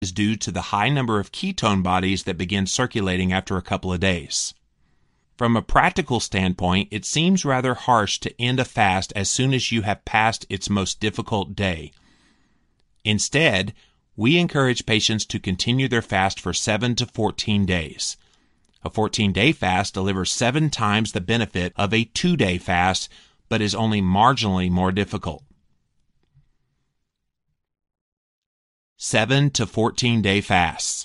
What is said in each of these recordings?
is due to the high number of ketone bodies that begin circulating after a couple of days. From a practical standpoint, it seems rather harsh to end a fast as soon as you have passed its most difficult day. Instead, we encourage patients to continue their fast for 7 to 14 days. A 14-day fast delivers 7 times the benefit of a 2-day fast, but is only marginally more difficult. 7 to 14-day fasts.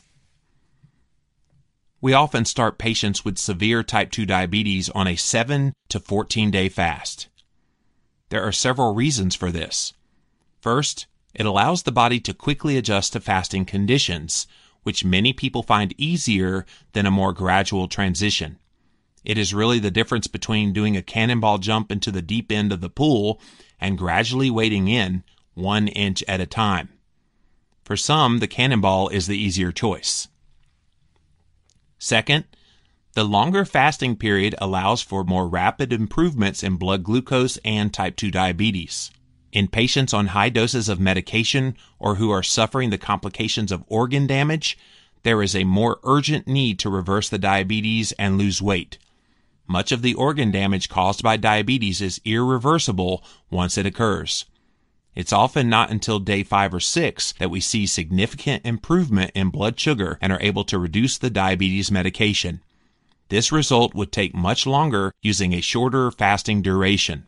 We often start patients with severe type 2 diabetes on a 7 to 14-day fast. There are several reasons for this. First, it allows the body to quickly adjust to fasting conditions, which many people find easier than a more gradual transition. It is really the difference between doing a cannonball jump into the deep end of the pool and gradually wading in 1 inch at a time. For some, the cannonball is the easier choice. Second, the longer fasting period allows for more rapid improvements in blood glucose and type 2 diabetes. In patients on high doses of medication or who are suffering the complications of organ damage, there is a more urgent need to reverse the diabetes and lose weight. Much of the organ damage caused by diabetes is irreversible once it occurs. It's often not until day 5 or 6 that we see significant improvement in blood sugar and are able to reduce the diabetes medication. This result would take much longer using a shorter fasting duration.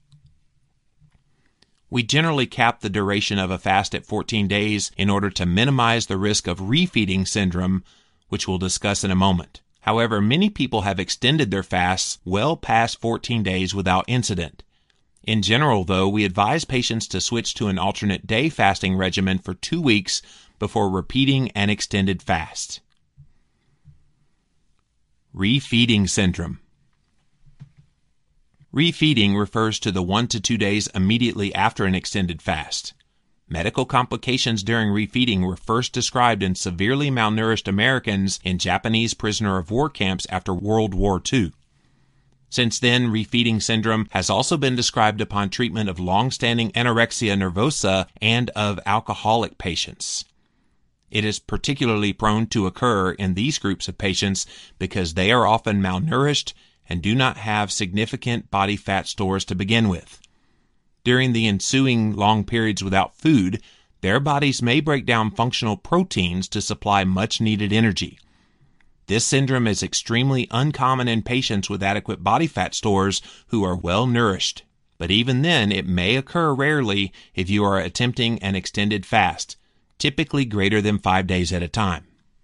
We generally cap the duration of a fast at 14 days in order to minimize the risk of refeeding syndrome, which we'll discuss in a moment. However, many people have extended their fasts well past 14 days without incident. In general, though, we advise patients to switch to an alternate day fasting regimen for 2 weeks before repeating an extended fast. Refeeding syndrome. Refeeding refers to the 1 to 2 days immediately after an extended fast. Medical complications during refeeding were first described in severely malnourished Americans in Japanese prisoner of war camps after World War II. Since then, refeeding syndrome has also been described upon treatment of long-standing anorexia nervosa and of alcoholic patients. It is particularly prone to occur in these groups of patients because they are often malnourished and do not have significant body fat stores to begin with. During the ensuing long periods without food, their bodies may break down functional proteins to supply much-needed energy. This syndrome is extremely uncommon in patients with adequate body fat stores who are well nourished. But even then, it may occur rarely if you are attempting an extended fast, typically greater than 5 days at a time.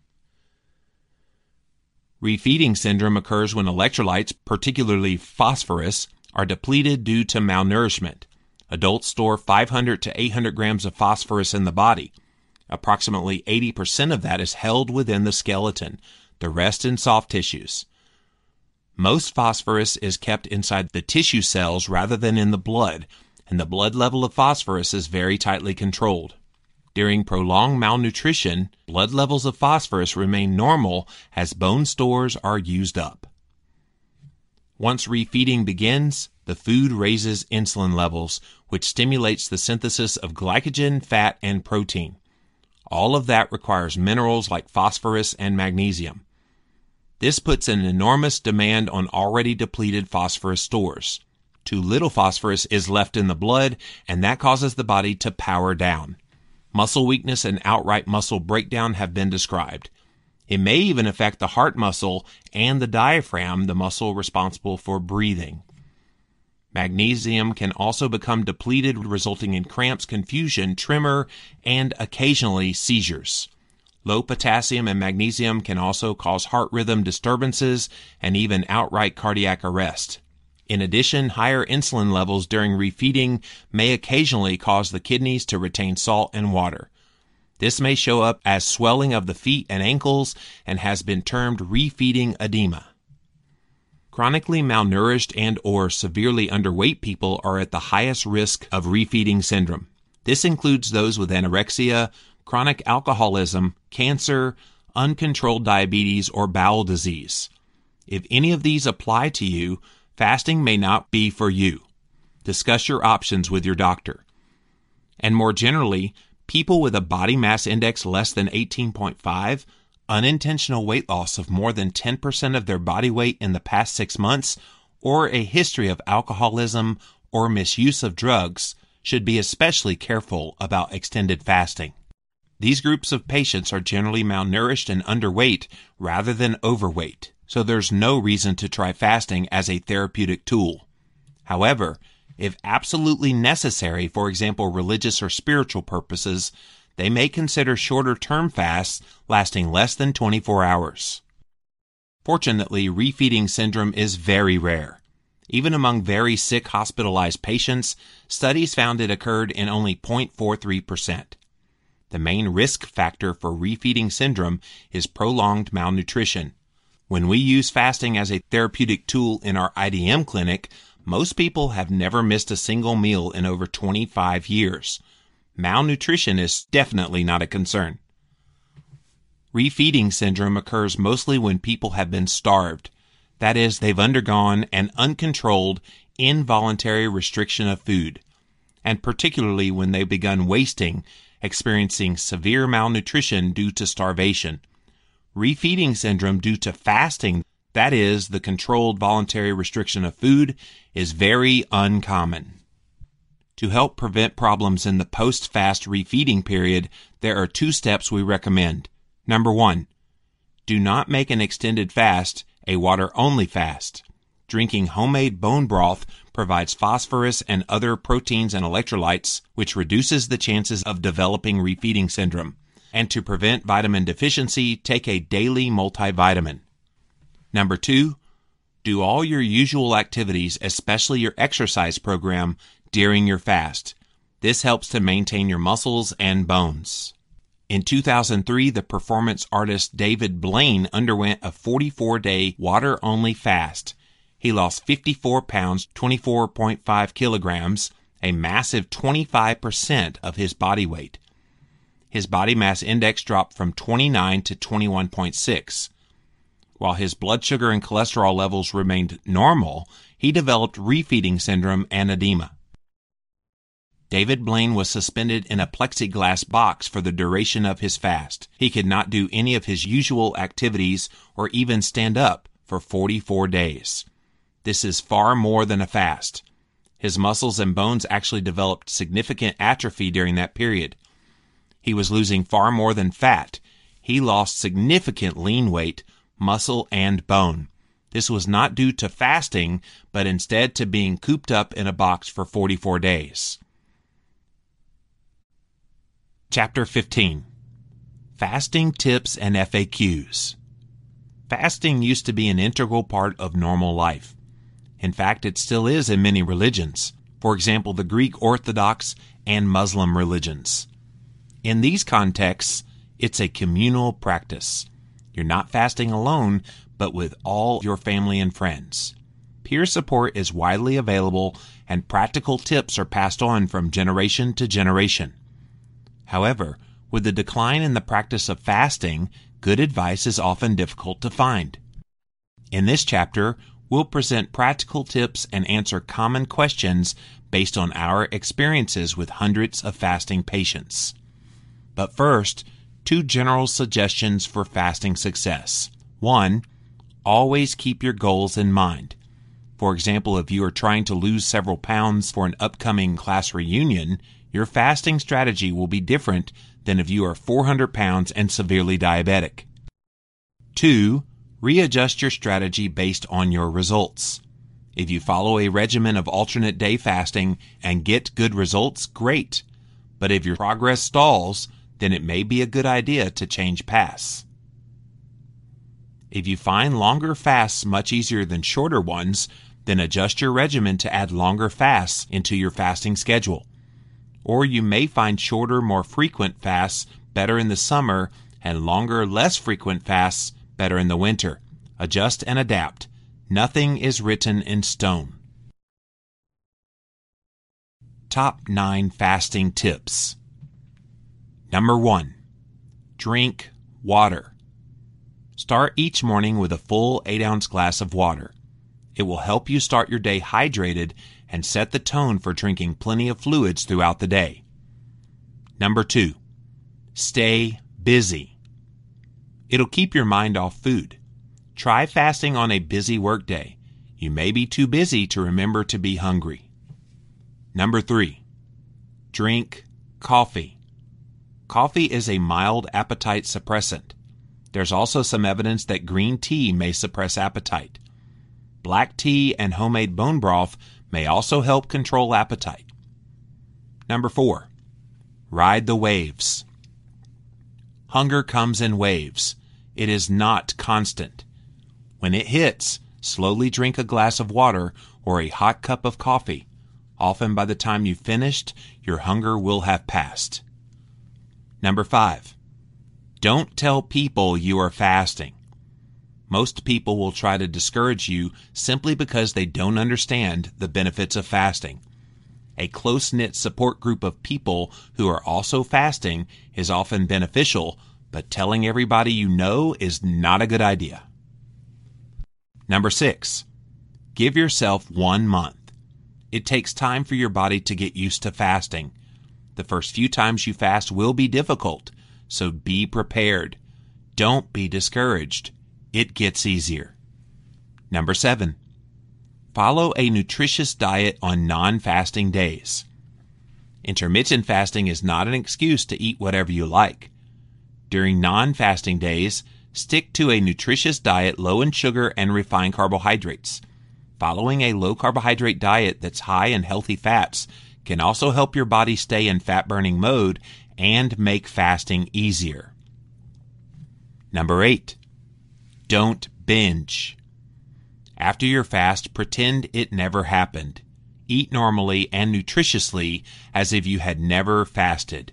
Refeeding syndrome occurs when electrolytes, particularly phosphorus, are depleted due to malnourishment. Adults store 500 to 800 grams of phosphorus in the body. Approximately 80% of that is held within the skeleton, the rest in soft tissues. Most phosphorus is kept inside the tissue cells rather than in the blood, and the blood level of phosphorus is very tightly controlled. During prolonged malnutrition, blood levels of phosphorus remain normal as bone stores are used up. Once refeeding begins, the food raises insulin levels, which stimulates the synthesis of glycogen, fat, and protein. All of that requires minerals like phosphorus and magnesium. This puts an enormous demand on already depleted phosphorus stores. Too little phosphorus is left in the blood, and that causes the body to power down. Muscle weakness and outright muscle breakdown have been described. It may even affect the heart muscle and the diaphragm, the muscle responsible for breathing. Magnesium can also become depleted, resulting in cramps, confusion, tremor, and occasionally seizures. Low potassium and magnesium can also cause heart rhythm disturbances and even outright cardiac arrest. In addition, higher insulin levels during refeeding may occasionally cause the kidneys to retain salt and water. This may show up as swelling of the feet and ankles and has been termed refeeding edema. Chronically malnourished and or severely underweight people are at the highest risk of refeeding syndrome. This includes those with anorexia, chronic alcoholism, cancer, uncontrolled diabetes, or bowel disease. If any of these apply to you, fasting may not be for you. Discuss your options with your doctor. And more generally, People with a body mass index less than 18.5, unintentional weight loss of more than 10% of their body weight in the past 6 months, or a history of alcoholism or misuse of drugs should be especially careful about extended fasting. These groups of patients are generally malnourished and underweight rather than overweight, so there's no reason to try fasting as a therapeutic tool. However, if absolutely necessary, for example, religious or spiritual purposes, they may consider shorter-term fasts lasting less than 24 hours. Fortunately, refeeding syndrome is very rare. Even among very sick hospitalized patients, studies found it occurred in only 0.43%. The main risk factor for refeeding syndrome is prolonged malnutrition. When we use fasting as a therapeutic tool in our IDM clinic, most people have never missed a single meal in over 25 years. Malnutrition is definitely not a concern. Refeeding syndrome occurs mostly when people have been starved. That is, they've undergone an uncontrolled, involuntary restriction of food, and particularly when they've begun wasting, experiencing severe malnutrition due to starvation. Refeeding syndrome due to fasting, that is, the controlled voluntary restriction of food, is very uncommon. To help prevent problems in the post-fast refeeding period, there are 2 steps we recommend. Number 1, do not make an extended fast a water-only fast. Drinking homemade bone broth provides phosphorus and other proteins and electrolytes, which reduces the chances of developing refeeding syndrome. And to prevent vitamin deficiency, take a daily multivitamin. Number 2, do all your usual activities, especially your exercise program, during your fast. This helps to maintain your muscles and bones. In 2003, the performance artist David Blaine underwent a 44-day water-only fast. He lost 54 pounds, 24.5 kilograms, a massive 25% of his body weight. His body mass index dropped from 29 to 21.6. While his blood sugar and cholesterol levels remained normal, he developed refeeding syndrome and edema. David Blaine was suspended in a plexiglass box for the duration of his fast. He could not do any of his usual activities or even stand up for 44 days. This is far more than a fast. His muscles and bones actually developed significant atrophy during that period. He was losing far more than fat. He lost significant lean weight, muscle, and bone. This was not due to fasting, but instead to being cooped up in a box for 44 days. Chapter 15. Fasting Tips and FAQs. Fasting used to be an integral part of normal life. In fact, it still is in many religions. For example, the Greek Orthodox and Muslim religions. In these contexts, it's a communal practice. You're not fasting alone, but with all your family and friends. Peer support is widely available, and practical tips are passed on from generation to generation. However, with the decline in the practice of fasting, good advice is often difficult to find. In this chapter, we'll present practical tips and answer common questions based on our experiences with hundreds of fasting patients. But first, 2 general suggestions for fasting success. 1, always keep your goals in mind. For example, if you are trying to lose several pounds for an upcoming class reunion, your fasting strategy will be different than if you are 400 pounds and severely diabetic. 2, readjust your strategy based on your results. If you follow a regimen of alternate day fasting and get good results, great. But if your progress stalls, then it may be a good idea to change paths. If you find longer fasts much easier than shorter ones, then adjust your regimen to add longer fasts into your fasting schedule. Or you may find shorter, more frequent fasts better in the summer and longer, less frequent fasts better in the winter. Adjust and adapt. Nothing is written in stone. Top 9 fasting tips. Number 1, drink water. Start each morning with a full 8-ounce glass of water. It will help you start your day hydrated and set the tone for drinking plenty of fluids throughout the day. Number 2, stay busy. It'll keep your mind off food. Try fasting on a busy workday. You may be too busy to remember to be hungry. Number 3, drink coffee. Coffee is a mild appetite suppressant. There's also some evidence that green tea may suppress appetite. Black tea and homemade bone broth may also help control appetite. Number 4, ride the waves. Hunger comes in waves. It is not constant. When it hits, slowly drink a glass of water or a hot cup of coffee. Often by the time you've finished, your hunger will have passed. Number 5, don't tell people you are fasting. Most people will try to discourage you simply because they don't understand the benefits of fasting. A close-knit support group of people who are also fasting is often beneficial, but telling everybody you know is not a good idea. Number 6, give yourself 1 month. It takes time for your body to get used to fasting. The first few times you fast will be difficult, so be prepared. Don't be discouraged. It gets easier. Number 7, follow a nutritious diet on non-fasting days. Intermittent fasting is not an excuse to eat whatever you like. During non-fasting days, stick to a nutritious diet low in sugar and refined carbohydrates. Following a low-carbohydrate diet that's high in healthy fats can also help your body stay in fat-burning mode and make fasting easier. Number 8, don't binge. After your fast, pretend it never happened. Eat normally and nutritiously as if you had never fasted.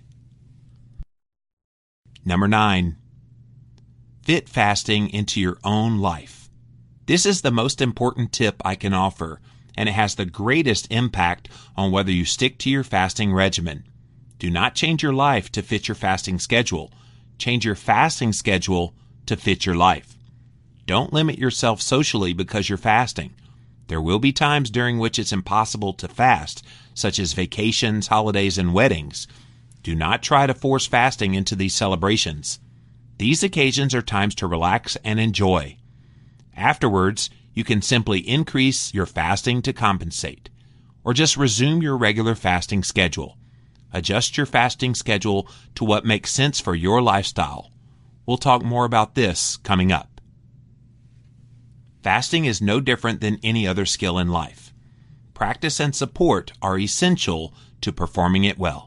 Number 9, fit fasting into your own life. This is the most important tip I can offer, and it has the greatest impact on whether you stick to your fasting regimen. Do not change your life to fit your fasting schedule. Change your fasting schedule to fit your life. Don't limit yourself socially because you're fasting. There will be times during which it's impossible to fast, such as vacations, holidays, and weddings. Do not try to force fasting into these celebrations. These occasions are times to relax and enjoy. Afterwards, you can simply increase your fasting to compensate, or just resume your regular fasting schedule. Adjust your fasting schedule to what makes sense for your lifestyle. We'll talk more about this coming up. Fasting is no different than any other skill in life. Practice and support are essential to performing it well.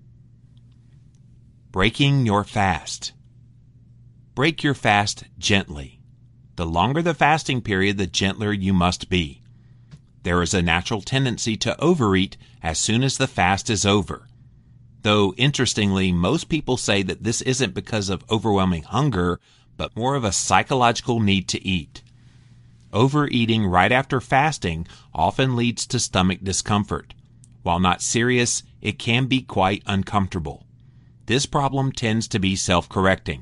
Breaking your fast. Break your fast gently. The longer the fasting period, the gentler you must be. There is a natural tendency to overeat as soon as the fast is over. Though, interestingly, most people say that this isn't because of overwhelming hunger, but more of a psychological need to eat. Overeating right after fasting often leads to stomach discomfort. While not serious, it can be quite uncomfortable. This problem tends to be self-correcting.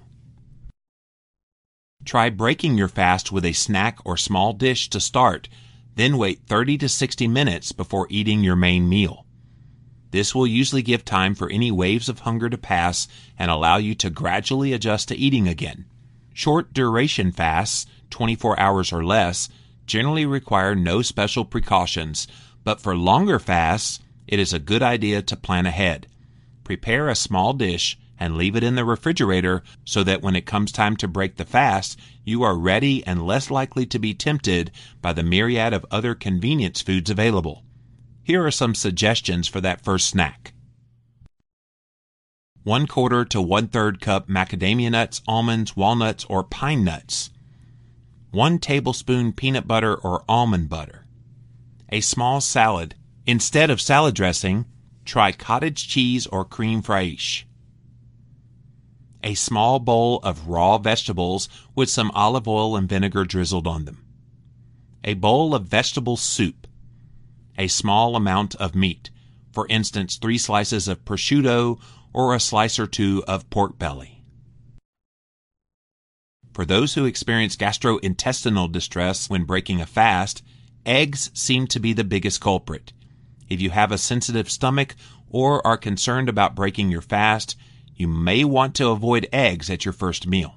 Try breaking your fast with a snack or small dish to start, then wait 30 to 60 minutes before eating your main meal. This will usually give time for any waves of hunger to pass and allow you to gradually adjust to eating again. Short duration fasts, 24 hours or less, generally require no special precautions, but for longer fasts, it is a good idea to plan ahead. Prepare a small dish and leave it in the refrigerator so that when it comes time to break the fast, you are ready and less likely to be tempted by the myriad of other convenience foods available. Here are some suggestions for that first snack. 1/4 to 1/3 cup macadamia nuts, almonds, walnuts, or pine nuts. 1 tablespoon peanut butter or almond butter. A small salad. Instead of salad dressing, try cottage cheese or creme fraiche. A small bowl of raw vegetables with some olive oil and vinegar drizzled on them. A bowl of vegetable soup. A small amount of meat, for instance 3 slices of prosciutto or a slice or 2 of pork belly. For those who experience gastrointestinal distress when breaking a fast, eggs seem to be the biggest culprit. If you have a sensitive stomach or are concerned about breaking your fast, you may want to avoid eggs at your first meal.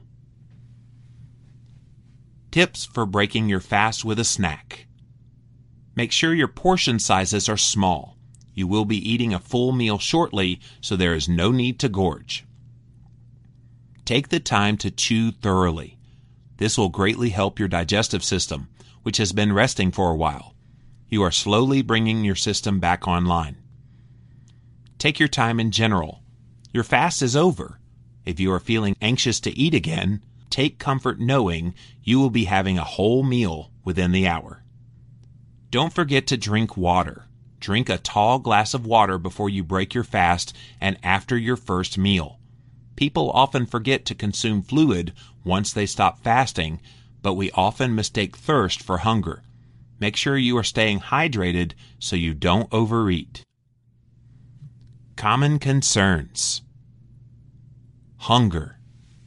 Tips for breaking your fast with a snack. Make sure your portion sizes are small. You will be eating a full meal shortly, so there is no need to gorge. Take the time to chew thoroughly. This will greatly help your digestive system, which has been resting for a while. You are slowly bringing your system back online. Take your time in general. Your fast is over. If you are feeling anxious to eat again, take comfort knowing you will be having a whole meal within the hour. Don't forget to drink water. Drink a tall glass of water before you break your fast and after your first meal. People often forget to consume fluid once they stop fasting, but we often mistake thirst for hunger. Make sure you are staying hydrated so you don't overeat. Common concerns. Hunger.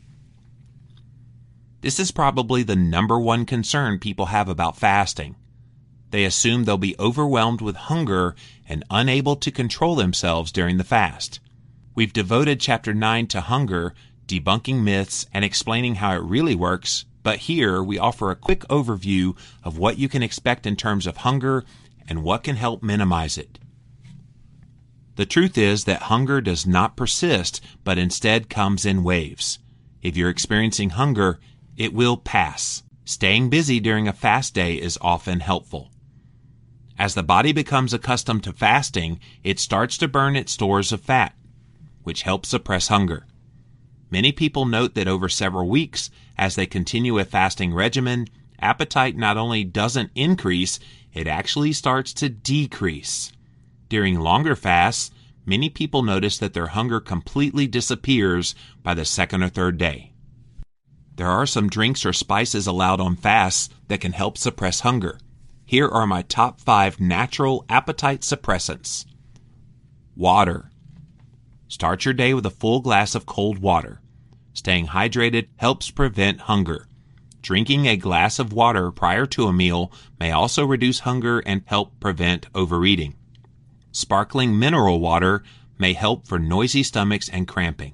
This is probably the number one concern people have about fasting. They assume they'll be overwhelmed with hunger and unable to control themselves during the fast. We've devoted Chapter 9 to hunger, debunking myths, and explaining how it really works, but here we offer a quick overview of what you can expect in terms of hunger and what can help minimize it. The truth is that hunger does not persist, but instead comes in waves. If you're experiencing hunger, it will pass. Staying busy during a fast day is often helpful. As the body becomes accustomed to fasting, it starts to burn its stores of fat, which helps suppress hunger. Many people note that over several weeks, as they continue a fasting regimen, appetite not only doesn't increase, it actually starts to decrease. During longer fasts, many people notice that their hunger completely disappears by the second or third day. There are some drinks or spices allowed on fasts that can help suppress hunger. Here are my top 5 natural appetite suppressants. Water. Start your day with a full glass of cold water. Staying hydrated helps prevent hunger. Drinking a glass of water prior to a meal may also reduce hunger and help prevent overeating. Sparkling mineral water may help for noisy stomachs and cramping.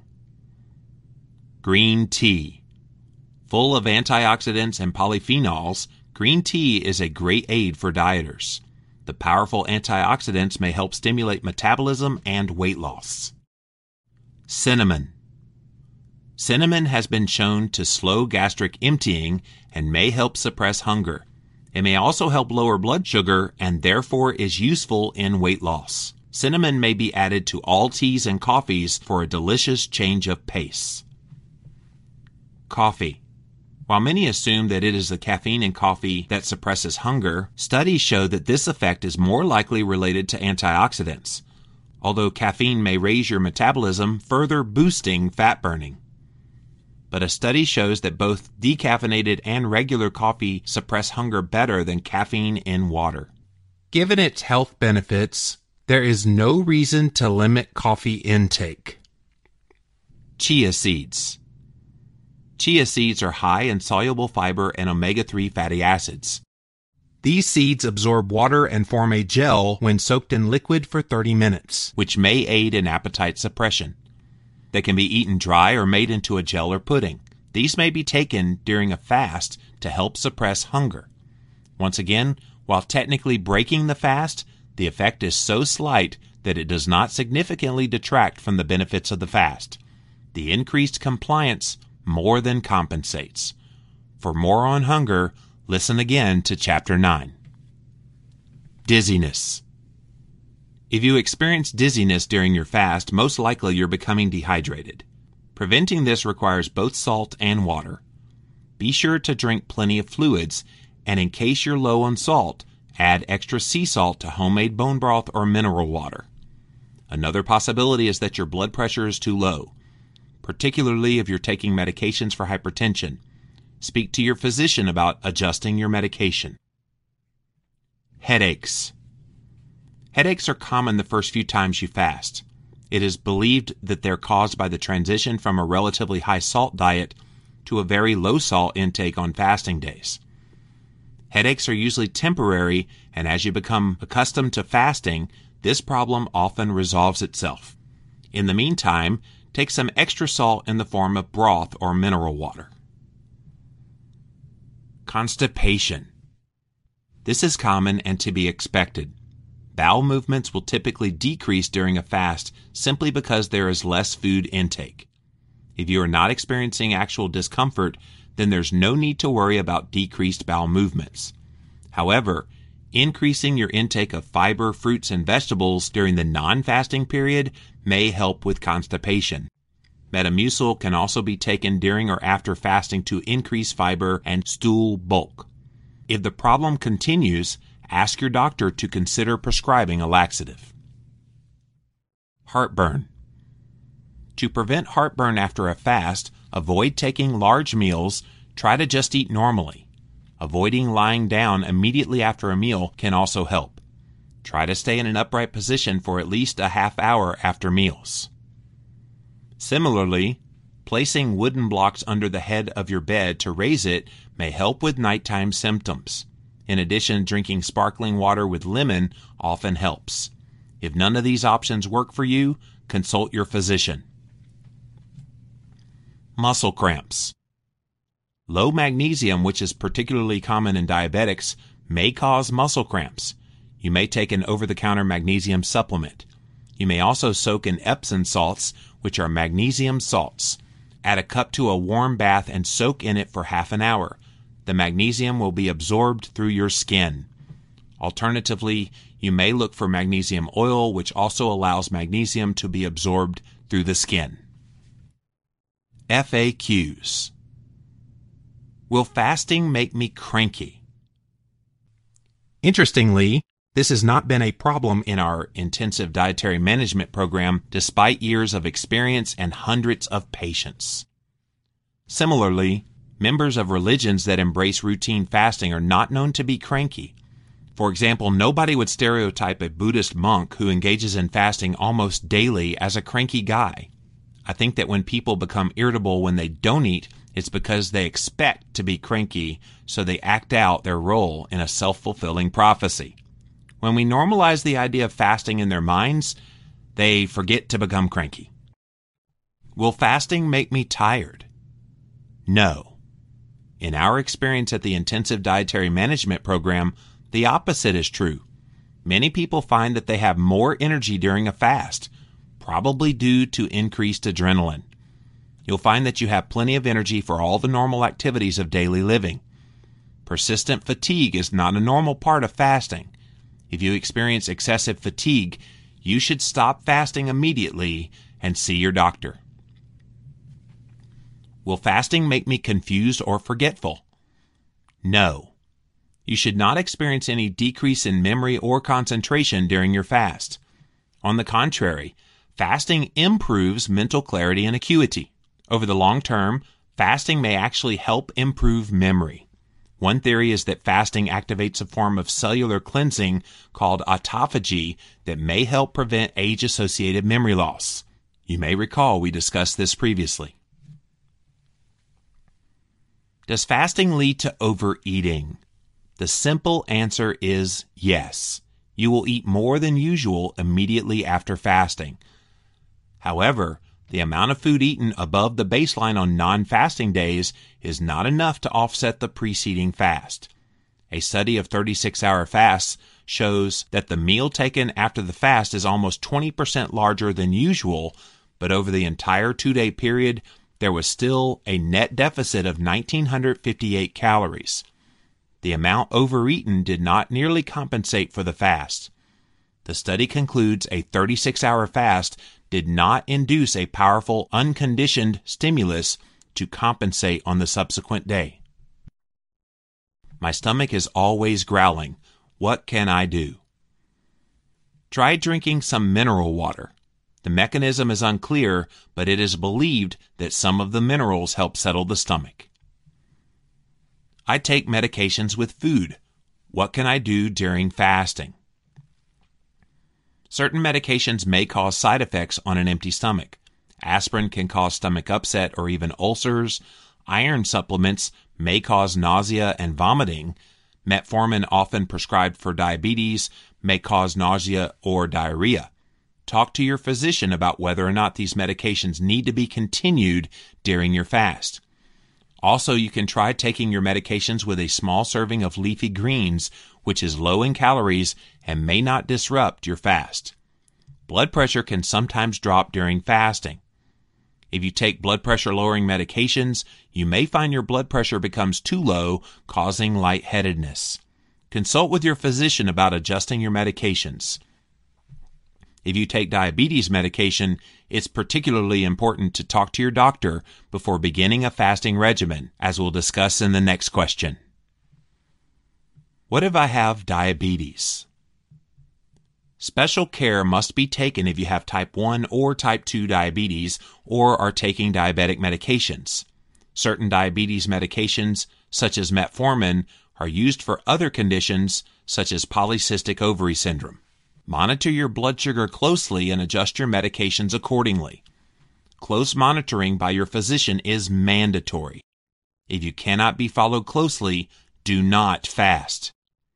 Green tea. Full of antioxidants and polyphenols, green tea is a great aid for dieters. The powerful antioxidants may help stimulate metabolism and weight loss. Cinnamon. Cinnamon has been shown to slow gastric emptying and may help suppress hunger. It may also help lower blood sugar and therefore is useful in weight loss. Cinnamon may be added to all teas and coffees for a delicious change of pace. Coffee. While many assume that it is the caffeine in coffee that suppresses hunger, studies show that this effect is more likely related to antioxidants, although caffeine may raise your metabolism, further boosting fat burning. But a study shows that both decaffeinated and regular coffee suppress hunger better than caffeine in water. Given its health benefits, there is no reason to limit coffee intake. Chia seeds. Chia seeds are high in soluble fiber and omega-3 fatty acids. These seeds absorb water and form a gel when soaked in liquid for 30 minutes, which may aid in appetite suppression. They can be eaten dry or made into a gel or pudding. These may be taken during a fast to help suppress hunger. Once again, while technically breaking the fast, the effect is so slight that it does not significantly detract from the benefits of the fast. The increased compliance more than compensates. For more on hunger, listen again to Chapter 9. Dizziness. If you experience dizziness during your fast, most likely you're becoming dehydrated. Preventing this requires both salt and water. Be sure to drink plenty of fluids, and in case you're low on salt, add extra sea salt to homemade bone broth or mineral water. Another possibility is that your blood pressure is too low, particularly if you're taking medications for hypertension. Speak to your physician about adjusting your medication. Headaches. Headaches are common the first few times you fast. It is believed that they're caused by the transition from a relatively high salt diet to a very low salt intake on fasting days. Headaches are usually temporary, and as you become accustomed to fasting, this problem often resolves itself. In the meantime, take some extra salt in the form of broth or mineral water. Constipation. This is common and to be expected. Bowel movements will typically decrease during a fast simply because there is less food intake. If you are not experiencing actual discomfort, then there's no need to worry about decreased bowel movements. However, increasing your intake of fiber, fruits, and vegetables during the non-fasting period may help with constipation. Metamucil can also be taken during or after fasting to increase fiber and stool bulk. If the problem continues, ask your doctor to consider prescribing a laxative. Heartburn. To prevent heartburn after a fast, avoid taking large meals. Try to just eat normally. Avoiding lying down immediately after a meal can also help. Try to stay in an upright position for at least a half hour after meals. Similarly, placing wooden blocks under the head of your bed to raise it may help with nighttime symptoms. In addition, drinking sparkling water with lemon often helps. If none of these options work for you, consult your physician. Muscle cramps. Low magnesium, which is particularly common in diabetics, may cause muscle cramps. You may take an over-the-counter magnesium supplement. You may also soak in Epsom salts, which are magnesium salts. Add a cup to a warm bath and soak in it for half an hour. The magnesium will be absorbed through your skin. Alternatively, you may look for magnesium oil, which also allows magnesium to be absorbed through the skin. FAQs. Will fasting make me cranky? Interestingly, this has not been a problem in our intensive dietary management program despite years of experience and hundreds of patients. Similarly, members of religions that embrace routine fasting are not known to be cranky. For example, nobody would stereotype a Buddhist monk who engages in fasting almost daily as a cranky guy. I think that when people become irritable when they don't eat, it's because they expect to be cranky, so they act out their role in a self-fulfilling prophecy. When we normalize the idea of fasting in their minds, they forget to become cranky. Will fasting make me tired? No. In our experience at the Intensive Dietary Management Program, the opposite is true. Many people find that they have more energy during a fast, probably due to increased adrenaline. You'll find that you have plenty of energy for all the normal activities of daily living. Persistent fatigue is not a normal part of fasting. If you experience excessive fatigue, you should stop fasting immediately and see your doctor. Will fasting make me confused or forgetful? No. You should not experience any decrease in memory or concentration during your fast. On the contrary, fasting improves mental clarity and acuity. Over the long term, fasting may actually help improve memory. One theory is that fasting activates a form of cellular cleansing called autophagy that may help prevent age-associated memory loss. You may recall we discussed this previously. Does fasting lead to overeating? The simple answer is yes. You will eat more than usual immediately after fasting. However, the amount of food eaten above the baseline on non-fasting days is not enough to offset the preceding fast. A study of 36-hour fasts shows that the meal taken after the fast is almost 20% larger than usual, but over the entire 2-day period, there was still a net deficit of 1,958 calories. The amount overeaten did not nearly compensate for the fast. The study concludes a 36-hour fast did not induce a powerful, unconditioned stimulus to compensate on the subsequent day. My stomach is always growling. What can I do? Try drinking some mineral water. The mechanism is unclear, but it is believed that some of the minerals help settle the stomach. I take medications with food. What can I do during fasting? Certain medications may cause side effects on an empty stomach. Aspirin can cause stomach upset or even ulcers. Iron supplements may cause nausea and vomiting. Metformin, often prescribed for diabetes, may cause nausea or diarrhea. Talk to your physician about whether or not these medications need to be continued during your fast. Also, you can try taking your medications with a small serving of leafy greens, which is low in calories and may not disrupt your fast. Blood pressure can sometimes drop during fasting. If you take blood pressure lowering medications, you may find your blood pressure becomes too low, causing lightheadedness. Consult with your physician about adjusting your medications. If you take diabetes medication, it's particularly important to talk to your doctor before beginning a fasting regimen, as we'll discuss in the next question. What if I have diabetes? Special care must be taken if you have type 1 or type 2 diabetes or are taking diabetic medications. Certain diabetes medications, such as metformin, are used for other conditions, such as polycystic ovary syndrome. Monitor your blood sugar closely and adjust your medications accordingly. Close monitoring by your physician is mandatory. If you cannot be followed closely, do not fast.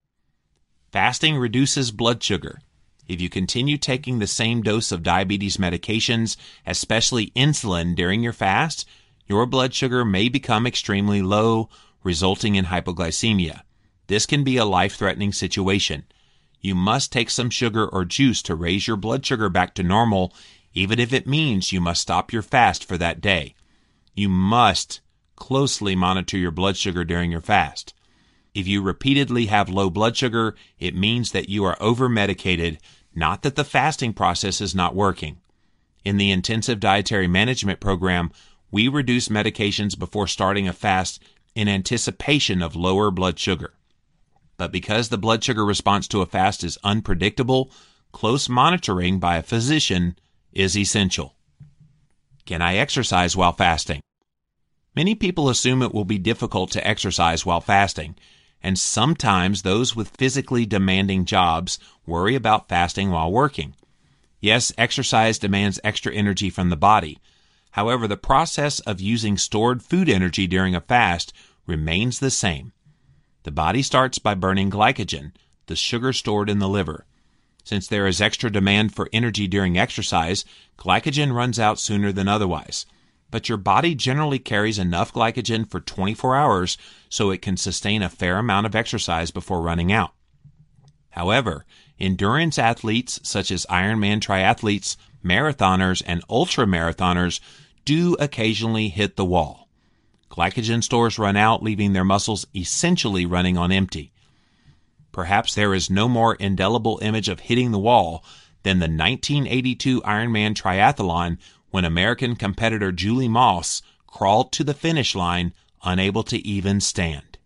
Fasting reduces blood sugar. If you continue taking the same dose of diabetes medications, especially insulin, during your fast, your blood sugar may become extremely low, resulting in hypoglycemia. This can be a life-threatening situation. You must take some sugar or juice to raise your blood sugar back to normal, even if it means you must stop your fast for that day. You must closely monitor your blood sugar during your fast. If you repeatedly have low blood sugar, it means that you are over-medicated, not that the fasting process is not working. In the Intensive Dietary Management Program, we reduce medications before starting a fast in anticipation of lower blood sugar. But because the blood sugar response to a fast is unpredictable, close monitoring by a physician is essential. Can I exercise while fasting? Many people assume it will be difficult to exercise while fasting, and sometimes those with physically demanding jobs worry about fasting while working. Yes, exercise demands extra energy from the body. However, the process of using stored food energy during a fast remains the same. The body starts by burning glycogen, the sugar stored in the liver. Since there is extra demand for energy during exercise, glycogen runs out sooner than otherwise. But your body generally carries enough glycogen for 24 hours so it can sustain a fair amount of exercise before running out. However, endurance athletes such as Ironman triathletes, marathoners, and ultramarathoners do occasionally hit the wall. Glycogen stores run out, leaving their muscles essentially running on empty. Perhaps there is no more indelible image of hitting the wall than the 1982 Ironman triathlon when American competitor Julie Moss crawled to the finish line unable to even stand.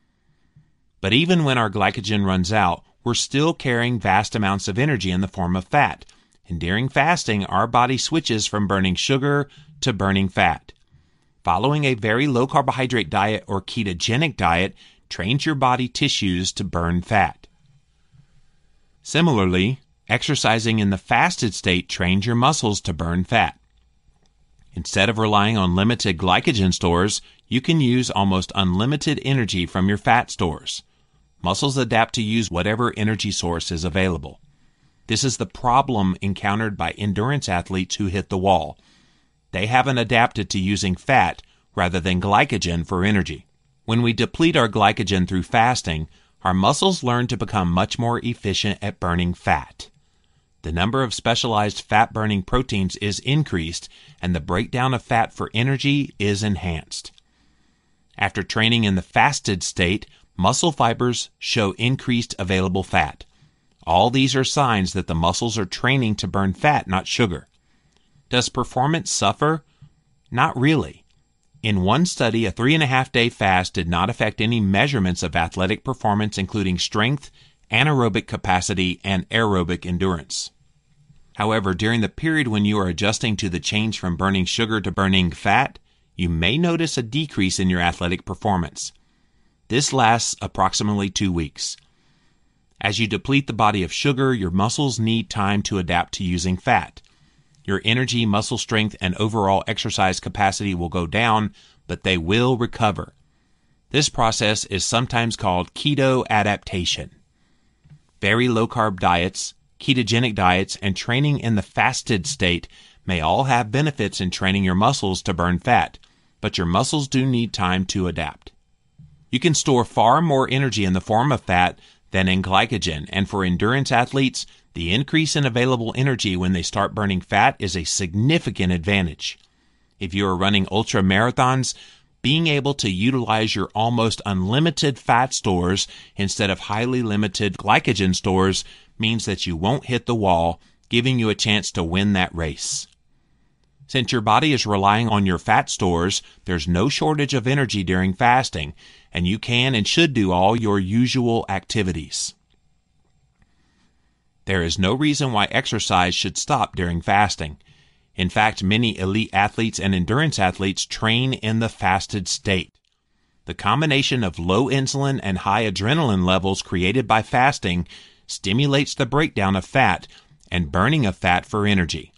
But even when our glycogen runs out, we're still carrying vast amounts of energy in the form of fat, and during fasting, our body switches from burning sugar to burning fat. Following a very low-carbohydrate diet or ketogenic diet trains your body tissues to burn fat. Similarly, exercising in the fasted state trains your muscles to burn fat. Instead of relying on limited glycogen stores, you can use almost unlimited energy from your fat stores. Muscles adapt to use whatever energy source is available. This is the problem encountered by endurance athletes who hit the wall. They haven't adapted to using fat rather than glycogen for energy. When we deplete our glycogen through fasting, our muscles learn to become much more efficient at burning fat. The number of specialized fat-burning proteins is increased, and the breakdown of fat for energy is enhanced. After training in the fasted state, muscle fibers show increased available fat. All these are signs that the muscles are training to burn fat, not sugar. Does performance suffer? Not really. In one study, a 3.5-day fast did not affect any measurements of athletic performance, including strength, anaerobic capacity, and aerobic endurance. However, during the period when you are adjusting to the change from burning sugar to burning fat, you may notice a decrease in your athletic performance. This lasts approximately 2 weeks. As you deplete the body of sugar, your muscles need time to adapt to using fat. Your energy, muscle strength, and overall exercise capacity will go down, but they will recover. This process is sometimes called keto adaptation. Very low-carb diets, ketogenic diets, and training in the fasted state may all have benefits in training your muscles to burn fat, but your muscles do need time to adapt. You can store far more energy in the form of fat than in glycogen, and for endurance athletes, the increase in available energy when they start burning fat is a significant advantage. If you are running ultra marathons, being able to utilize your almost unlimited fat stores instead of highly limited glycogen stores means that you won't hit the wall, giving you a chance to win that race. Since your body is relying on your fat stores, there's no shortage of energy during fasting, and you can and should do all your usual activities. There is no reason why exercise should stop during fasting. In fact, many elite athletes and endurance athletes train in the fasted state. The combination of low insulin and high adrenaline levels created by fasting stimulates the breakdown of fat and burning of fat for energy.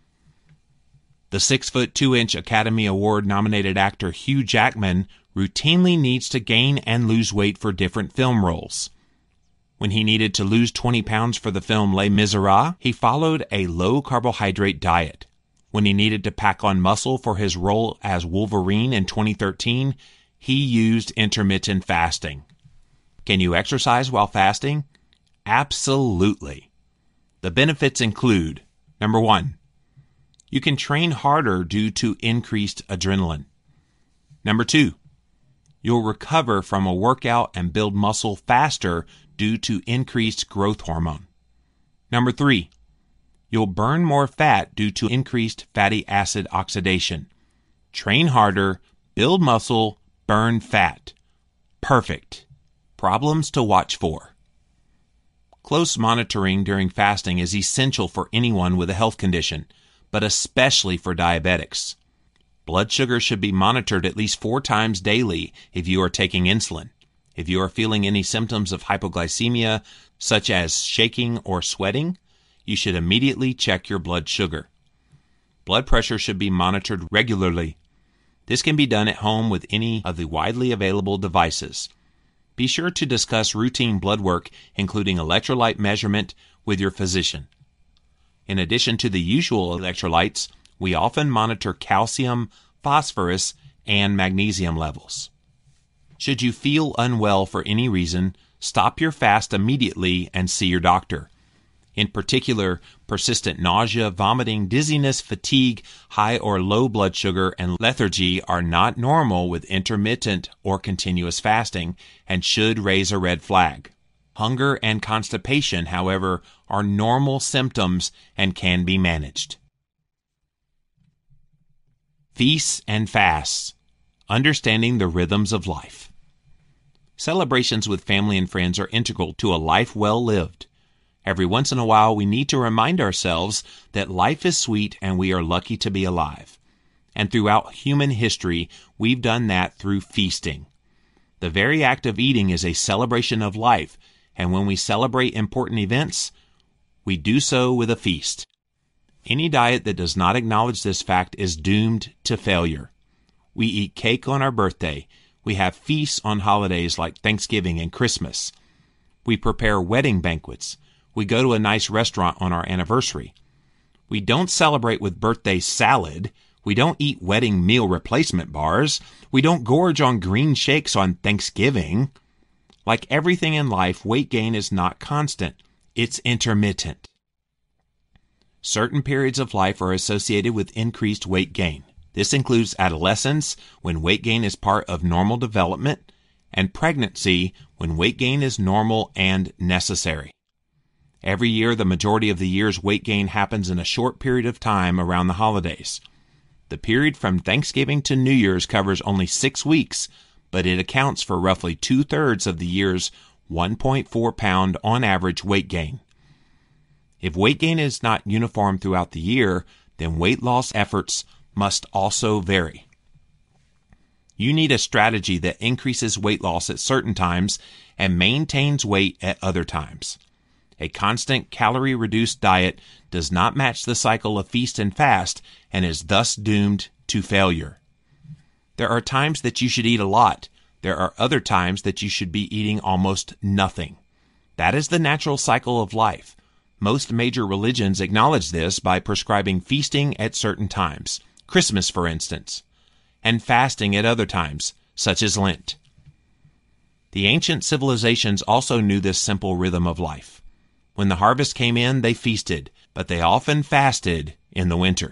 The 6'2" Academy Award nominated actor Hugh Jackman routinely needs to gain and lose weight for different film roles. When he needed to lose 20 pounds for the film Les Miserables, he followed a low-carbohydrate diet. When he needed to pack on muscle for his role as Wolverine in 2013, he used intermittent fasting. Can you exercise while fasting? Absolutely. The benefits include, number 1, you can train harder due to increased adrenaline. Number 2, you'll recover from a workout and build muscle faster due to increased growth hormone. Number 3, you'll burn more fat due to increased fatty acid oxidation. Train harder, build muscle, burn fat. Perfect. Problems to watch for. Close monitoring during fasting is essential for anyone with a health condition, but especially for diabetics. Blood sugar should be monitored at least 4 times daily if you are taking insulin. If you are feeling any symptoms of hypoglycemia, such as shaking or sweating, you should immediately check your blood sugar. Blood pressure should be monitored regularly. This can be done at home with any of the widely available devices. Be sure to discuss routine blood work, including electrolyte measurement, with your physician. In addition to the usual electrolytes, we often monitor calcium, phosphorus, and magnesium levels. Should you feel unwell for any reason, stop your fast immediately and see your doctor. In particular, persistent nausea, vomiting, dizziness, fatigue, high or low blood sugar, and lethargy are not normal with intermittent or continuous fasting and should raise a red flag. Hunger and constipation, however, are normal symptoms and can be managed. Feasts and fasts. Understanding the rhythms of life. Celebrations with family and friends are integral to a life well lived. Every once in a while, we need to remind ourselves that life is sweet and we are lucky to be alive. And throughout human history, we've done that through feasting. The very act of eating is a celebration of life, and when we celebrate important events, we do so with a feast. Any diet that does not acknowledge this fact is doomed to failure. We eat cake on our birthday. We have feasts on holidays like Thanksgiving and Christmas. We prepare wedding banquets. We go to a nice restaurant on our anniversary. We don't celebrate with birthday salad. We don't eat wedding meal replacement bars. We don't gorge on green shakes on Thanksgiving. Like everything in life, weight gain is not constant. It's intermittent. Certain periods of life are associated with increased weight gain. This includes adolescence, when weight gain is part of normal development, and pregnancy, when weight gain is normal and necessary. Every year, the majority of the year's weight gain happens in a short period of time around the holidays. The period from Thanksgiving to New Year's covers only 6 weeks, but it accounts for roughly 2/3 of the year's 1.4 pound on average weight gain. If weight gain is not uniform throughout the year, then weight loss efforts must also vary. You need a strategy that increases weight loss at certain times and maintains weight at other times. A constant calorie-reduced diet does not match the cycle of feast and fast and is thus doomed to failure. There are times that you should eat a lot. There are other times that you should be eating almost nothing. That is the natural cycle of life. Most major religions acknowledge this by prescribing feasting at certain times, Christmas for instance, and fasting at other times, such as Lent. The ancient civilizations also knew this simple rhythm of life. When the harvest came in, they feasted, but they often fasted in the winter.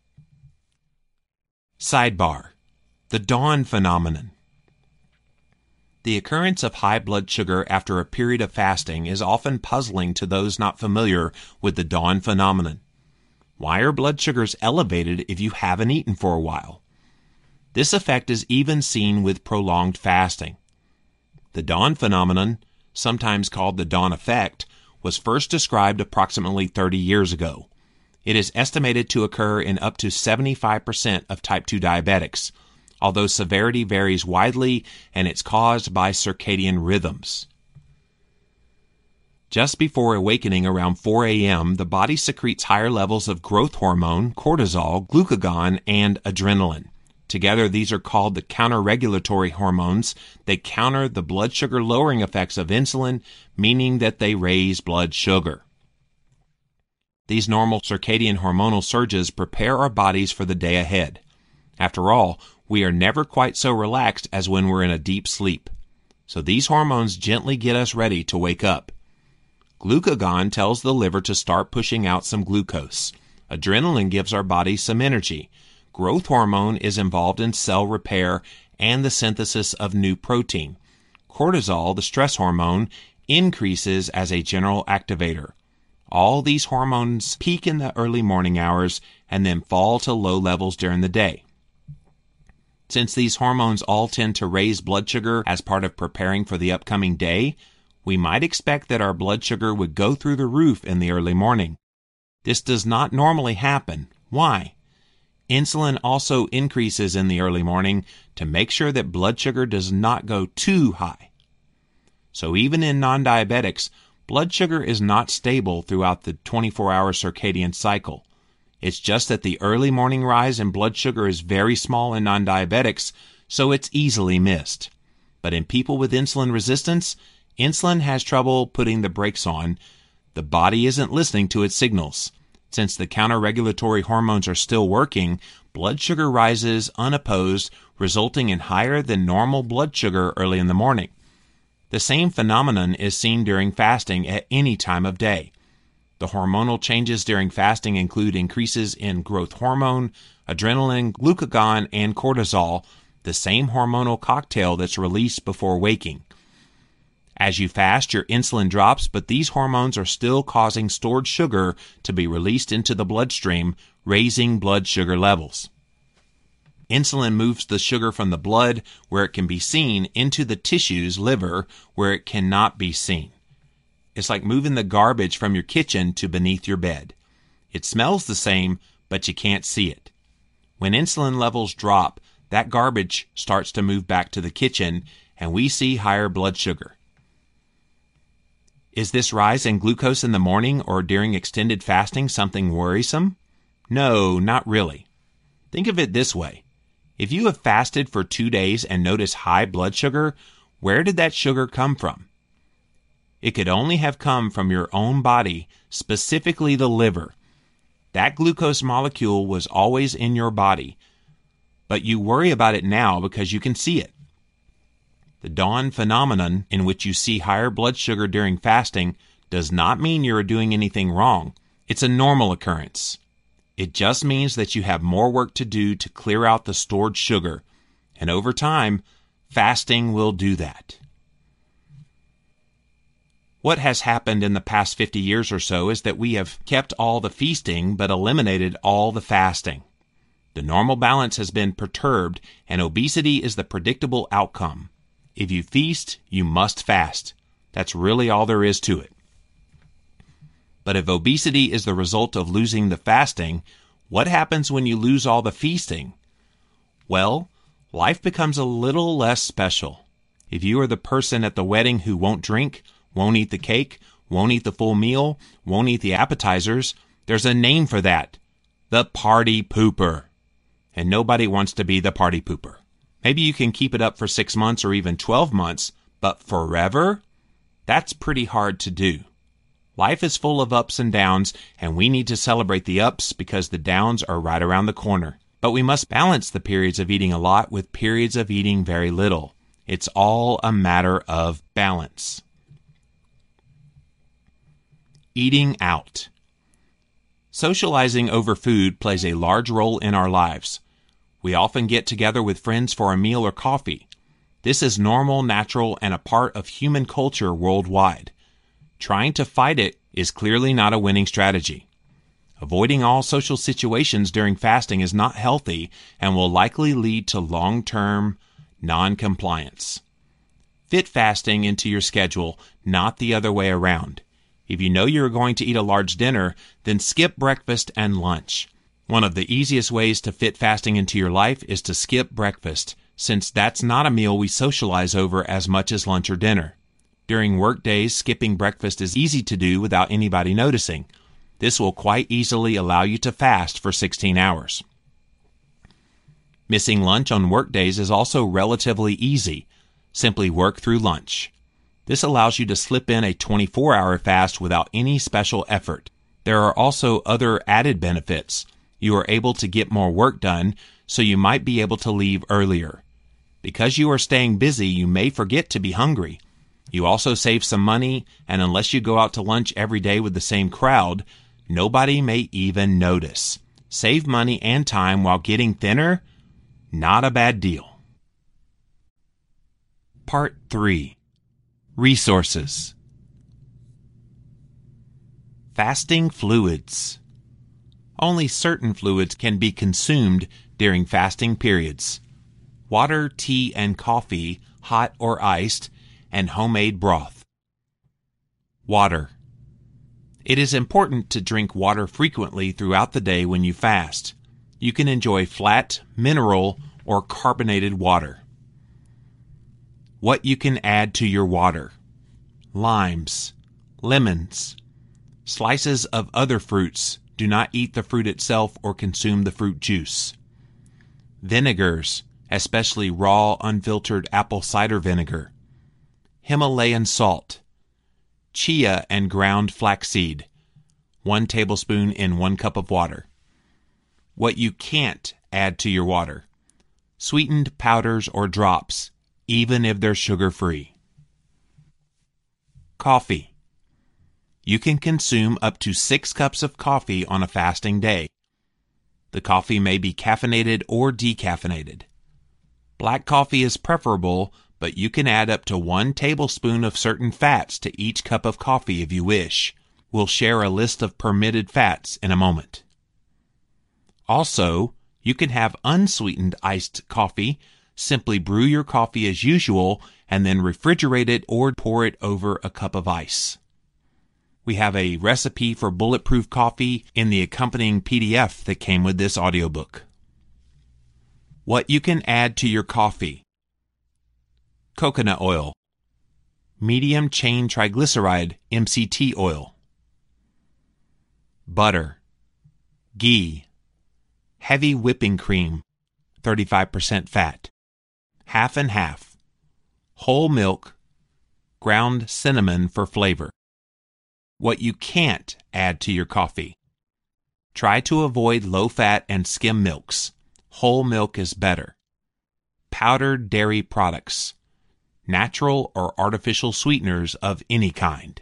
Sidebar: the dawn phenomenon. The occurrence of high blood sugar after a period of fasting is often puzzling to those not familiar with the dawn phenomenon. Why are blood sugars elevated if you haven't eaten for a while? This effect is even seen with prolonged fasting. The dawn phenomenon, sometimes called the dawn effect, was first described approximately 30 years ago. It is estimated to occur in up to 75% of type 2 diabetics, although severity varies widely and it's caused by circadian rhythms. Just before awakening around 4 a.m., the body secretes higher levels of growth hormone, cortisol, glucagon, and adrenaline. Together, these are called the counter-regulatory hormones. They counter the blood sugar lowering effects of insulin, meaning that they raise blood sugar. These normal circadian hormonal surges prepare our bodies for the day ahead. After all, we are never quite so relaxed as when we're in a deep sleep. So these hormones gently get us ready to wake up. Glucagon tells the liver to start pushing out some glucose. Adrenaline gives our bodies some energy. Growth hormone is involved in cell repair and the synthesis of new protein. Cortisol, the stress hormone, increases as a general activator. All these hormones peak in the early morning hours and then fall to low levels during the day. Since these hormones all tend to raise blood sugar as part of preparing for the upcoming day, we might expect that our blood sugar would go through the roof in the early morning. This does not normally happen. Why? Insulin also increases in the early morning to make sure that blood sugar does not go too high. So even in non-diabetics, blood sugar is not stable throughout the 24-hour circadian cycle. It's just that the early morning rise in blood sugar is very small in non-diabetics, so it's easily missed. But in people with insulin resistance, insulin has trouble putting the brakes on. The body isn't listening to its signals. Since the counter-regulatory hormones are still working, blood sugar rises unopposed, resulting in higher than normal blood sugar early in the morning. The same phenomenon is seen during fasting at any time of day. The hormonal changes during fasting include increases in growth hormone, adrenaline, glucagon, and cortisol, the same hormonal cocktail that's released before waking. As you fast, your insulin drops, but these hormones are still causing stored sugar to be released into the bloodstream, raising blood sugar levels. Insulin moves the sugar from the blood, where it can be seen, into the tissues, liver, where it cannot be seen. It's like moving the garbage from your kitchen to beneath your bed. It smells the same, but you can't see it. When insulin levels drop, that garbage starts to move back to the kitchen, and we see higher blood sugar. Is this rise in glucose in the morning or during extended fasting something worrisome? No, not really. Think of it this way. If you have fasted for 2 days and notice high blood sugar, where did that sugar come from? It could only have come from your own body, specifically the liver. That glucose molecule was always in your body, but you worry about it now because you can see it. The dawn phenomenon, in which you see higher blood sugar during fasting, does not mean you are doing anything wrong. It's a normal occurrence. It just means that you have more work to do to clear out the stored sugar, and over time, fasting will do that. What has happened in the past 50 years or so is that we have kept all the feasting but eliminated all the fasting. The normal balance has been perturbed, and obesity is the predictable outcome. If you feast, you must fast. That's really all there is to it. But if obesity is the result of losing the fasting, what happens when you lose all the feasting? Well, life becomes a little less special. If you are the person at the wedding who won't drink, won't eat the cake, won't eat the full meal, won't eat the appetizers, there's a name for that. The party pooper. And nobody wants to be the party pooper. Maybe you can keep it up for 6 months or even 12 months, but forever? That's pretty hard to do. Life is full of ups and downs, and we need to celebrate the ups because the downs are right around the corner. But we must balance the periods of eating a lot with periods of eating very little. It's all a matter of balance. Eating out. Socializing over food plays a large role in our lives. We often get together with friends for a meal or coffee. This is normal, natural, and a part of human culture worldwide. Trying to fight it is clearly not a winning strategy. Avoiding all social situations during fasting is not healthy and will likely lead to long-term non-compliance. Fit fasting into your schedule, not the other way around. If you know you're going to eat a large dinner, then skip breakfast and lunch. One of the easiest ways to fit fasting into your life is to skip breakfast, since that's not a meal we socialize over as much as lunch or dinner. During work days, skipping breakfast is easy to do without anybody noticing. This will quite easily allow you to fast for 16 hours. Missing lunch on work days is also relatively easy. Simply work through lunch. This allows you to slip in a 24-hour fast without any special effort. There are also other added benefits. You are able to get more work done, so you might be able to leave earlier. Because you are staying busy, you may forget to be hungry. You also save some money, and unless you go out to lunch every day with the same crowd, nobody may even notice. Save money and time while getting thinner? Not a bad deal. Part 3. Resources. Fasting fluids. Only certain fluids can be consumed during fasting periods. Water, tea, and coffee, hot or iced, and homemade broth. Water. It is important to drink water frequently throughout the day when you fast. You can enjoy flat, mineral, or carbonated water. What you can add to your water. Limes, lemons, slices of other fruits. Do not eat the fruit itself or consume the fruit juice. Vinegars, especially raw, unfiltered apple cider vinegar. Himalayan salt. Chia and ground flaxseed. 1 tablespoon in 1 cup of water. What you can't add to your water. Sweetened powders or drops, even if they're sugar-free. Coffee. You can consume up to 6 cups of coffee on a fasting day. The coffee may be caffeinated or decaffeinated. Black coffee is preferable, but you can add up to 1 tablespoon of certain fats to each cup of coffee if you wish. We'll share a list of permitted fats in a moment. Also, you can have unsweetened iced coffee. Simply brew your coffee as usual and then refrigerate it or pour it over a cup of ice. We have a recipe for bulletproof coffee in the accompanying PDF that came with this audiobook. What you can add to your coffee. Coconut oil. Medium chain triglyceride MCT oil. Butter. Ghee. Heavy whipping cream, 35% fat. Half and half. Whole milk. Ground cinnamon for flavor. What you can't add to your coffee. Try to avoid low-fat and skim milks. Whole milk is better. Powdered dairy products. Natural or artificial sweeteners of any kind.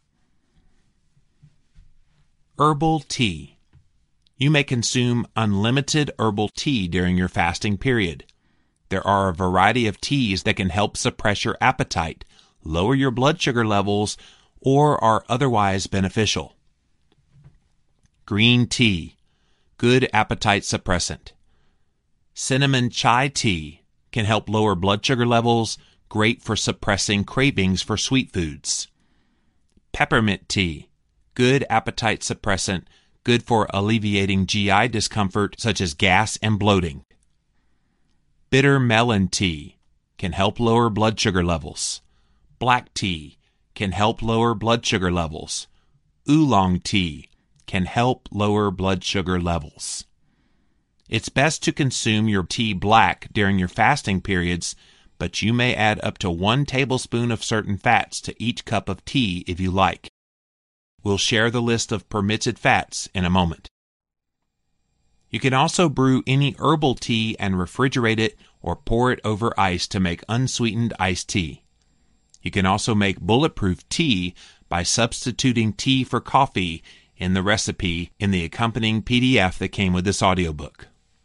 Herbal tea. You may consume unlimited herbal tea during your fasting period. There are a variety of teas that can help suppress your appetite, lower your blood sugar levels, or are otherwise beneficial. Green tea, good appetite suppressant. Cinnamon chai tea can help lower blood sugar levels, great for suppressing cravings for sweet foods. Peppermint tea, good appetite suppressant, good for alleviating GI discomfort such as gas and bloating. Bitter melon tea can help lower blood sugar levels. Black tea can help lower blood sugar levels. Oolong tea can help lower blood sugar levels. It's best to consume your tea black during your fasting periods, but you may add up to 1 tablespoon of certain fats to each cup of tea if you like. We'll share the list of permitted fats in a moment. You can also brew any herbal tea and refrigerate it or pour it over ice to make unsweetened iced tea. You can also make bulletproof tea by substituting tea for coffee in the recipe in the accompanying PDF that came with this audiobook.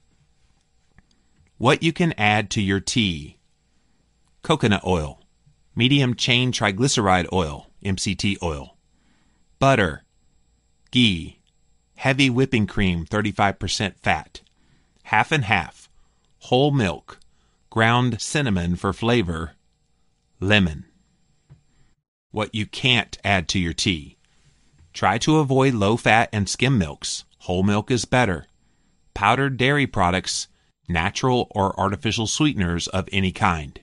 What you can add to your tea: coconut oil, medium chain triglyceride oil, MCT oil, butter, ghee, heavy whipping cream 35% fat, half and half, whole milk, ground cinnamon for flavor, lemon. What you can't add to your tea: try to avoid low-fat and skim milks. Whole milk is better. Powdered dairy products, natural or artificial sweeteners of any kind.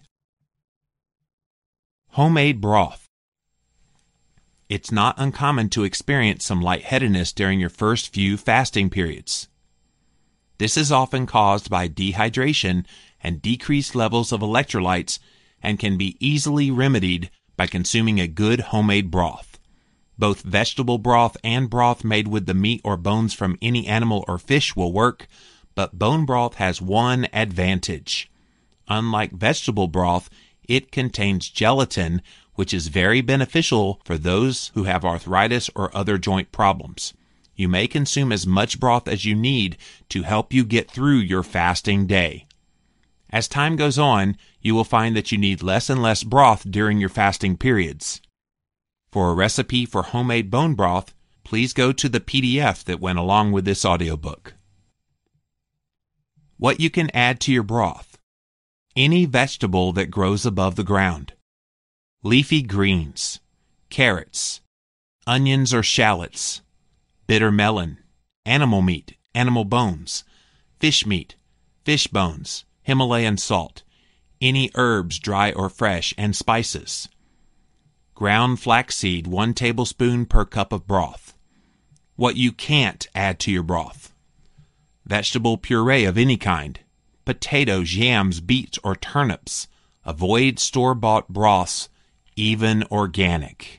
Homemade broth. It's not uncommon to experience some lightheadedness during your first few fasting periods. This is often caused by dehydration and decreased levels of electrolytes and can be easily remedied by consuming a good homemade broth. Both vegetable broth and broth made with the meat or bones from any animal or fish will work, but bone broth has one advantage. Unlike vegetable broth, it contains gelatin, which is very beneficial for those who have arthritis or other joint problems. You may consume as much broth as you need to help you get through your fasting day. As time goes on, you will find that you need less and less broth during your fasting periods. For a recipe for homemade bone broth, please go to the PDF that went along with this audiobook. What you can add to your broth: any vegetable that grows above the ground, leafy greens, carrots, onions or shallots, bitter melon, animal meat, animal bones, fish meat, fish bones, Himalayan salt, any herbs, dry or fresh, and spices. Ground flaxseed, 1 tablespoon per cup of broth. What you can't add to your broth: vegetable puree of any kind, potatoes, yams, beets, or turnips. Avoid store-bought broths, even organic.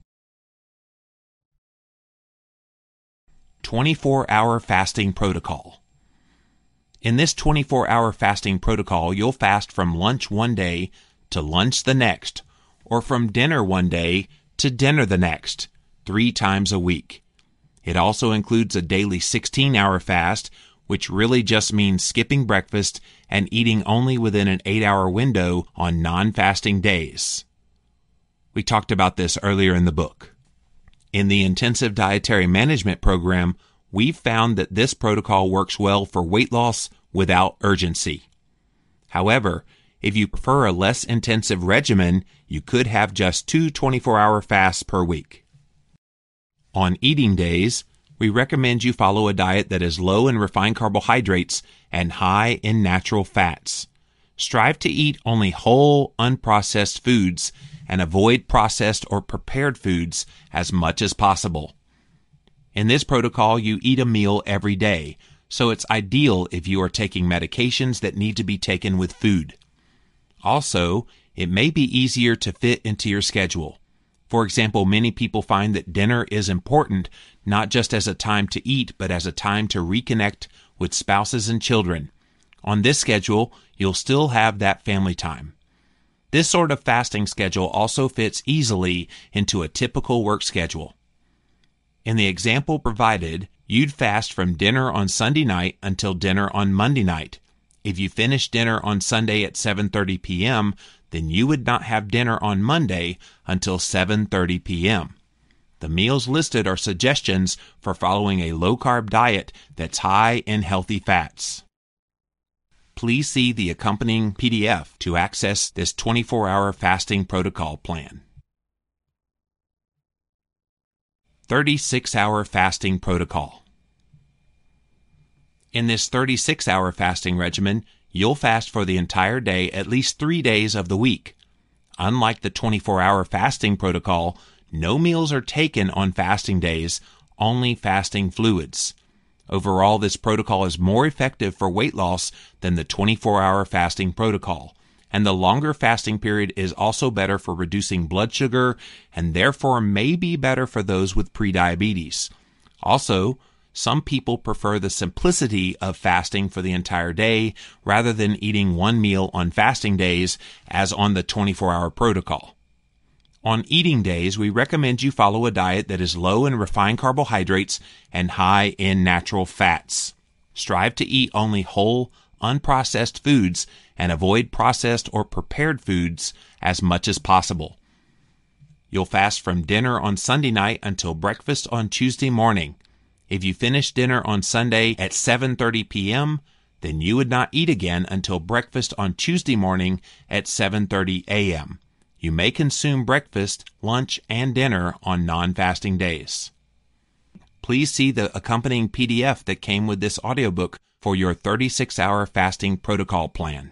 24-hour fasting protocol. In this 24-hour fasting protocol, you'll fast from lunch one day to lunch the next, or from dinner one day to dinner the next, 3 times a week. It also includes a daily 16-hour fast, which really just means skipping breakfast and eating only within an 8-hour window on non-fasting days. We talked about this earlier in the book. In the Intensive Dietary Management Program, we've found that this protocol works well for weight loss without urgency. However, if you prefer a less intensive regimen, you could have just 2 24-hour fasts per week. On eating days, we recommend you follow a diet that is low in refined carbohydrates and high in natural fats. Strive to eat only whole, unprocessed foods and avoid processed or prepared foods as much as possible. In this protocol, you eat a meal every day, so it's ideal if you are taking medications that need to be taken with food. Also, it may be easier to fit into your schedule. For example, many people find that dinner is important not just as a time to eat, but as a time to reconnect with spouses and children. On this schedule, you'll still have that family time. This sort of fasting schedule also fits easily into a typical work schedule. In the example provided, you'd fast from dinner on Sunday night until dinner on Monday night. If you finish dinner on Sunday at 7:30 p.m., then you would not have dinner on Monday until 7:30 p.m. The meals listed are suggestions for following a low-carb diet that's high in healthy fats. Please see the accompanying PDF to access this 24-hour fasting protocol plan. 36-hour fasting protocol. In this 36-hour fasting regimen, you'll fast for the entire day at least 3 days of the week. Unlike the 24-hour fasting protocol, no meals are taken on fasting days, only fasting fluids. Overall, this protocol is more effective for weight loss than the 24-hour fasting protocol, and the longer fasting period is also better for reducing blood sugar and therefore may be better for those with prediabetes. Also, some people prefer the simplicity of fasting for the entire day rather than eating one meal on fasting days as on the 24-hour protocol. On eating days, we recommend you follow a diet that is low in refined carbohydrates and high in natural fats. Strive to eat only whole, unprocessed foods and avoid processed or prepared foods as much as possible. You'll fast from dinner on Sunday night until breakfast on Tuesday morning. If you finish dinner on Sunday at 7:30 p.m., then you would not eat again until breakfast on Tuesday morning at 7:30 a.m. You may consume breakfast, lunch, and dinner on non-fasting days. Please see the accompanying PDF that came with this audiobook for your 36-hour fasting protocol plan.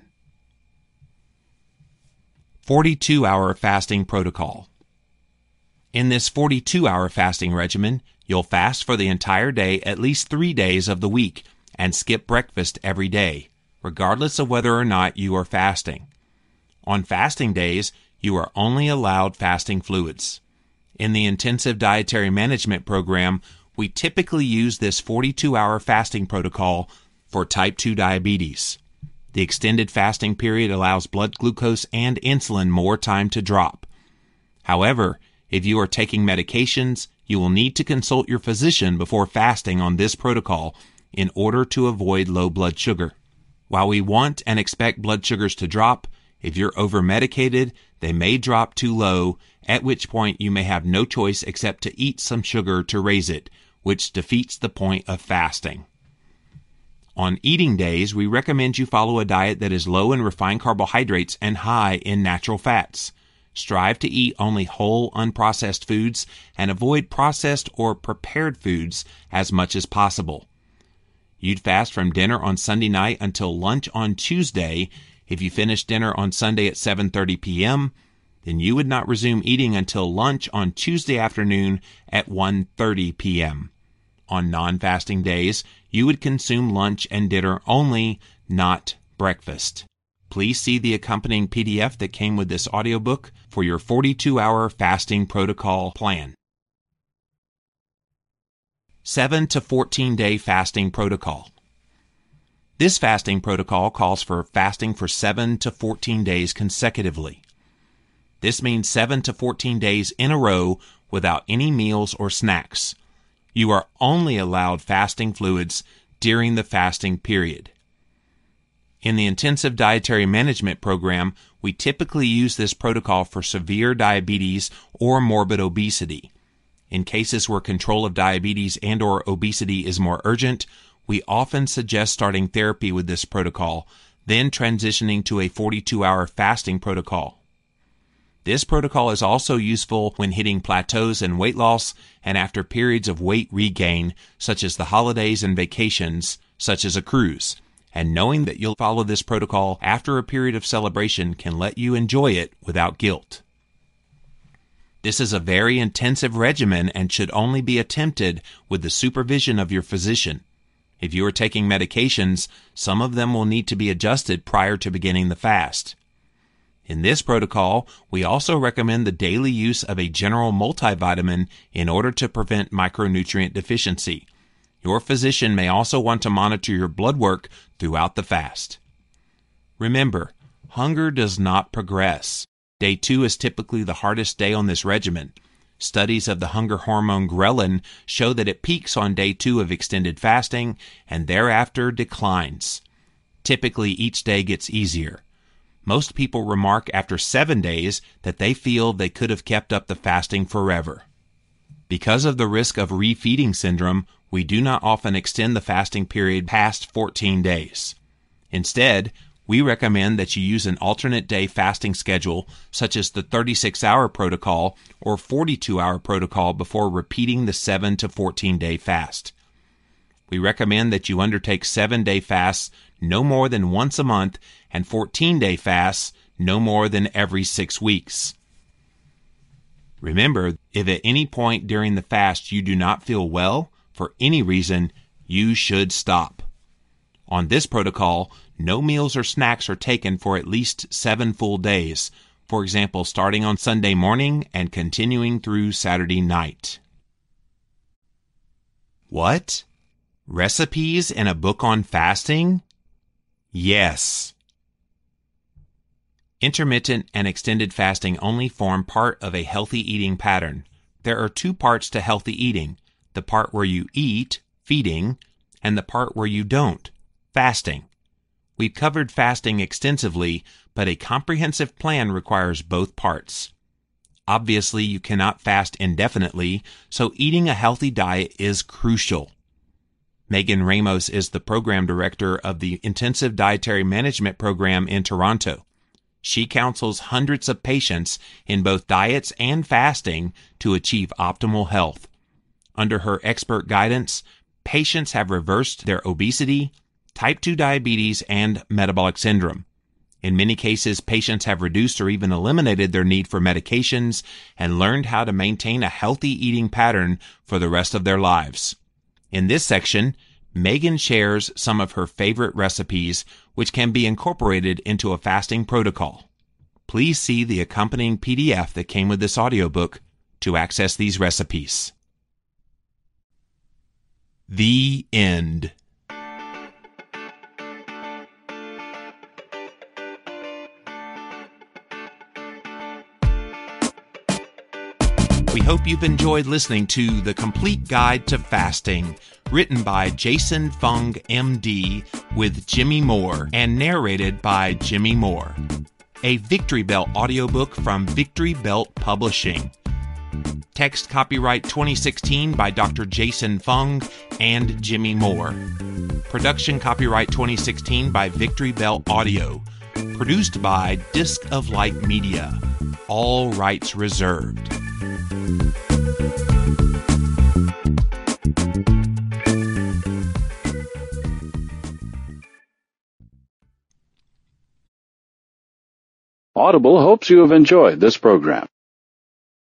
42-hour fasting protocol. In this 42-hour fasting regimen, you'll fast for the entire day at least 3 days of the week and skip breakfast every day, regardless of whether or not you are fasting. On fasting days, you are only allowed fasting fluids. In the Intensive Dietary Management Program, we typically use this 42-hour fasting protocol for type 2 diabetes. The extended fasting period allows blood glucose and insulin more time to drop. However, if you are taking medications, you will need to consult your physician before fasting on this protocol in order to avoid low blood sugar. While we want and expect blood sugars to drop, if you're over-medicated, they may drop too low, at which point you may have no choice except to eat some sugar to raise it, which defeats the point of fasting. On eating days, we recommend you follow a diet that is low in refined carbohydrates and high in natural fats. Strive to eat only whole, unprocessed foods and avoid processed or prepared foods as much as possible. You'd fast from dinner on Sunday night until lunch on Tuesday. If you finish dinner on Sunday at 7:30 p.m., then you would not resume eating until lunch on Tuesday afternoon at 1:30 p.m. On non-fasting days, you would consume lunch and dinner only, not breakfast. Please see the accompanying PDF that came with this audiobook for your 42-hour fasting protocol plan. 7 to 14-day fasting protocol. This fasting protocol calls for fasting for 7 to 14 days consecutively. This means 7 to 14 days in a row without any meals or snacks. You are only allowed fasting fluids during the fasting period. In the Intensive Dietary Management Program, we typically use this protocol for severe diabetes or morbid obesity. In cases where control of diabetes and/or obesity is more urgent, we often suggest starting therapy with this protocol, then transitioning to a 42-hour fasting protocol. This protocol is also useful when hitting plateaus in weight loss and after periods of weight regain, such as the holidays and vacations, such as a cruise. And knowing that you'll follow this protocol after a period of celebration can let you enjoy it without guilt. This is a very intensive regimen and should only be attempted with the supervision of your physician. If you are taking medications, some of them will need to be adjusted prior to beginning the fast. In this protocol, we also recommend the daily use of a general multivitamin in order to prevent micronutrient deficiency. Your physician may also want to monitor your blood work throughout the fast. Remember, hunger does not progress. Day 2 is typically the hardest day on this regimen. Studies of the hunger hormone ghrelin show that it peaks on day 2 of extended fasting and thereafter declines. Typically, each day gets easier. Most people remark after 7 days that they feel they could have kept up the fasting forever. Because of the risk of refeeding syndrome, we do not often extend the fasting period past 14 days. Instead, we recommend that you use an alternate day fasting schedule, such as the 36-hour protocol or 42-hour protocol before repeating the 7 to 14-day fast. We recommend that you undertake 7-day fasts no more than once a month and 14-day fasts no more than every 6 weeks. Remember, if at any point during the fast you do not feel well, for any reason, you should stop. On this protocol, no meals or snacks are taken for at least 7 full days, for example, starting on Sunday morning and continuing through Saturday night. What? Recipes in a book on fasting? Yes. Intermittent and extended fasting only form part of a healthy eating pattern. There are 2 parts to healthy eating, the part where you eat, feeding, and the part where you don't, fasting. We've covered fasting extensively, but a comprehensive plan requires both parts. Obviously, you cannot fast indefinitely, so eating a healthy diet is crucial. Megan Ramos is the program director of the Intensive Dietary Management Program in Toronto. She counsels hundreds of patients in both diets and fasting to achieve optimal health. Under her expert guidance, patients have reversed their obesity, type 2 diabetes, and metabolic syndrome. In many cases, patients have reduced or even eliminated their need for medications and learned how to maintain a healthy eating pattern for the rest of their lives. In this section, Megan shares some of her favorite recipes which can be incorporated into a fasting protocol. Please see the accompanying PDF that came with this audiobook to access these recipes. The end. We hope you've enjoyed listening to The Complete Guide to Fasting, written by Jason Fung, MD, with Jimmy Moore, and narrated by Jimmy Moore. A Victory Belt audiobook from Victory Belt Publishing. Text copyright 2016 by Dr. Jason Fung and Jimmy Moore. Production copyright 2016 by Victory Belt Audio. Produced by Disc of Light Media. All rights reserved. Audible hopes you have enjoyed this program.